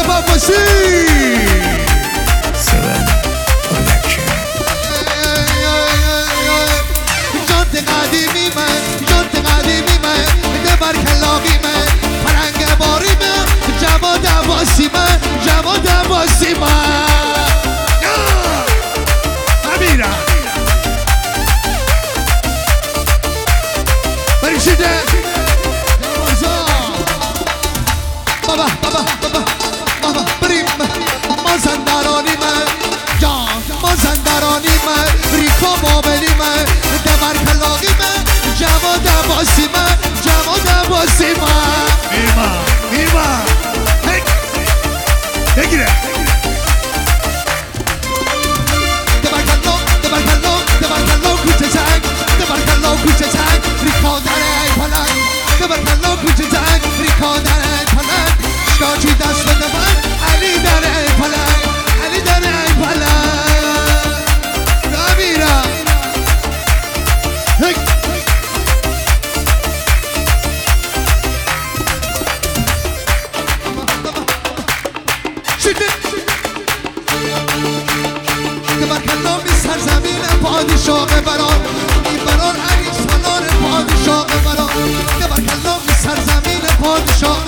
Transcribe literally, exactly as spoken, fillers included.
پاپاسی جانت قدیمی من جانت قدیمی من دبر کلاقی من پرنگ باری من جواد عباسی من جواد عباسی من امیرم بریشیده بابا بابا بابا بابا بریم مازندرانی من جان مازندرانی من ریکا بابلی من دبر کلاقی من جواد عباسی من جواد عباسی من میرما میرما بگیره دبر کلاق دبر کلاق دبر کلاق کوچه چنگ دبر کلاق کوچه چنگ ریکا در ای پلنگ دبر کلاق کوچه چنگ ریکا در ای پلنگ شکاچی دست بده من علی در ای پلنگ علی در ای پلنگ نمیرم دبر کلاقی سرزمین پادشاه بران این بران علی سالار پادشاه بران دبر کلاقی سرزمین پادشاه